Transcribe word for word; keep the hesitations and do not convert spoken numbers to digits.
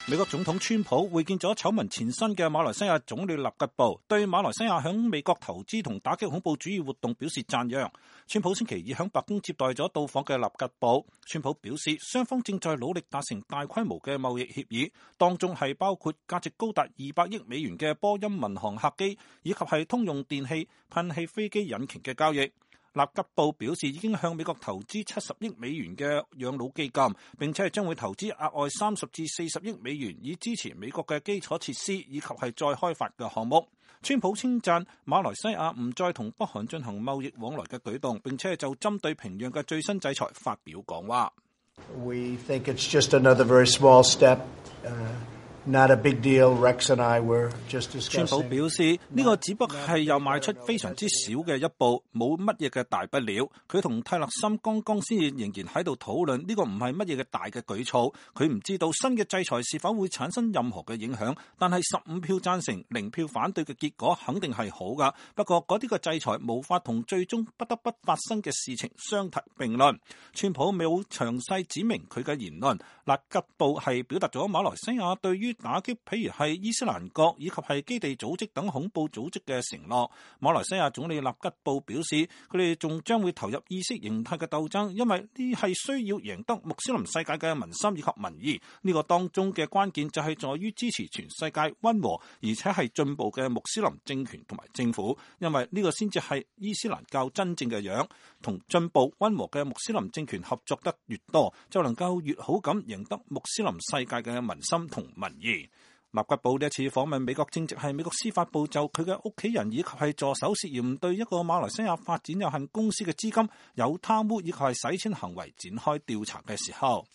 美國總統川普會見咗醜聞纏身嘅馬來西亞總理納吉布，對馬來西亞響美國投資同打擊恐怖主義活動表示讚揚。川普星期二響白宮接待咗到訪嘅納吉布，川普表示雙方正在努力達成大規模嘅貿易協議，當中係包括價值高達二百億美元嘅波音民航客機，以及係通用電氣噴氣飛機引擎嘅交易。納吉布表示已經向美國投資七十億美元嘅養老基金，並且係將會投資額外三十至四十億美元，以支持美國嘅基礎設施以及係再開發嘅項目。川普稱讚馬來西亞唔再同北韓進行貿易往來嘅舉動，並且就針對平壤嘅最新制裁發表講話。 We think it's just another very small step. Uh... Not a big deal. Rex and I were just discussing. 川普表示呢個只不過係又邁出非常之小嘅一步，冇乜嘢嘅大不了。佢同泰勒森剛剛先至仍然喺度討論呢個唔係乜嘢嘅大嘅舉措。佢唔知道新嘅制裁是否會產生任何嘅影響，但係十五票贊成、零票反對嘅結果肯定係好噶。不過嗰啲嘅制裁無法同最終不得不發生嘅事情相提並論。川普冇詳細指明佢嘅言論。納吉布係表達咗馬來西亞對於打擊譬如係伊斯蘭國以及係基地組織等恐怖組織嘅承諾。馬來西亞總理納吉布表示，佢哋仲將會投入意識形態嘅鬥爭，因為呢係需要贏得穆斯林世界嘅民心以及民意。呢、這個當中嘅關鍵就係在於支持全世界溫和而且係進步嘅穆斯林政權同埋政府，因為呢個先至係伊斯蘭教真正嘅樣。同進步溫和嘅穆斯林政權合作得越多，就能夠越好咁贏得穆斯林世界嘅民心同民意。納吉布呢一次訪問美國，正值係美國司法部就佢嘅屋企人以及係助手涉嫌對一個馬來西亞發展有限公司嘅資金有貪污以及係洗錢行為展開調查嘅時候。